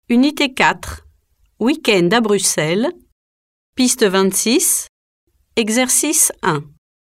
Unité 4. Week-end à Bruxelles. Piste 26. Exercice 1.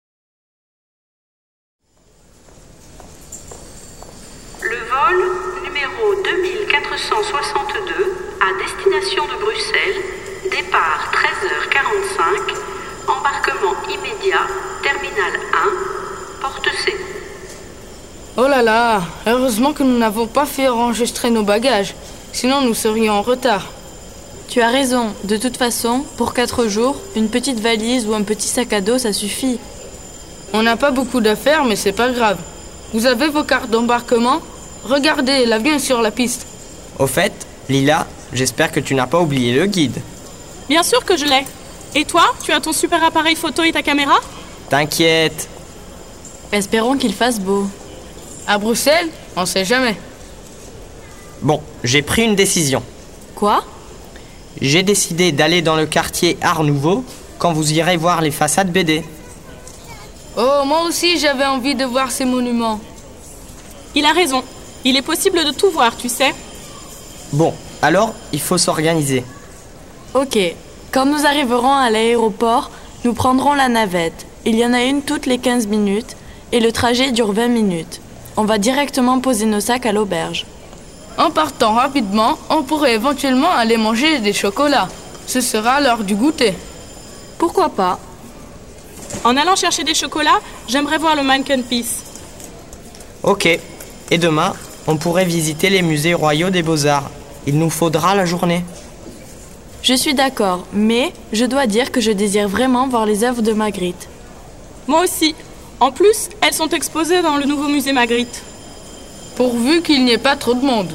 Le vol numéro 2462 à destination de Bruxelles, départ 13h45, embarquement immédiat, terminal 1, porte C. Oh là là, heureusement que nous n'avons pas fait enregistrer nos bagages, sinon nous serions en retard. Tu as raison, de toute façon, pour 4 jours, une petite valise ou un petit sac à dos, ça suffit. On n'a pas beaucoup d'affaires, mais c'est pas grave. Vous avez vos cartes d'embarquement ? Regardez, l'avion est sur la piste. Au fait, Lila, j'espère que tu n'as pas oublié le guide. Bien sûr que je l'ai. Et toi, tu as ton super appareil photo et ta caméra ? T'inquiète. Espérons qu'il fasse beau. À Bruxelles, on sait jamais. Bon, j'ai pris une décision. Quoi ? J'ai décidé d'aller dans le quartier Art Nouveau quand vous irez voir les façades BD. Oh, moi aussi j'avais envie de voir ces monuments. Il a raison. Il est possible de tout voir, tu sais. Bon, alors, il faut s'organiser. Ok. Quand nous arriverons à l'aéroport, nous prendrons la navette. Il y en a une toutes les 15 minutes et le trajet dure 20 minutes. On va directement poser nos sacs à l'auberge. En partant rapidement, on pourrait éventuellement aller manger des chocolats. Ce sera l'heure du goûter. Pourquoi pas ? En allant chercher des chocolats, j'aimerais voir le Mannequin Peace. Ok. Et demain, on pourrait visiter les musées royaux des Beaux-Arts. Il nous faudra la journée. Je suis d'accord, mais je dois dire que je désire vraiment voir les œuvres de Magritte. Moi aussi. En plus, elles sont exposées dans le nouveau musée Magritte. Pourvu qu'il n'y ait pas trop de monde.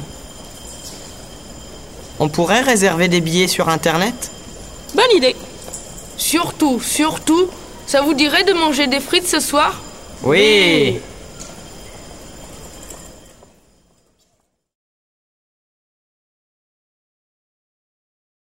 On pourrait réserver des billets sur Internet ? Bonne idée. Surtout, ça vous dirait de manger des frites ce soir ? Oui.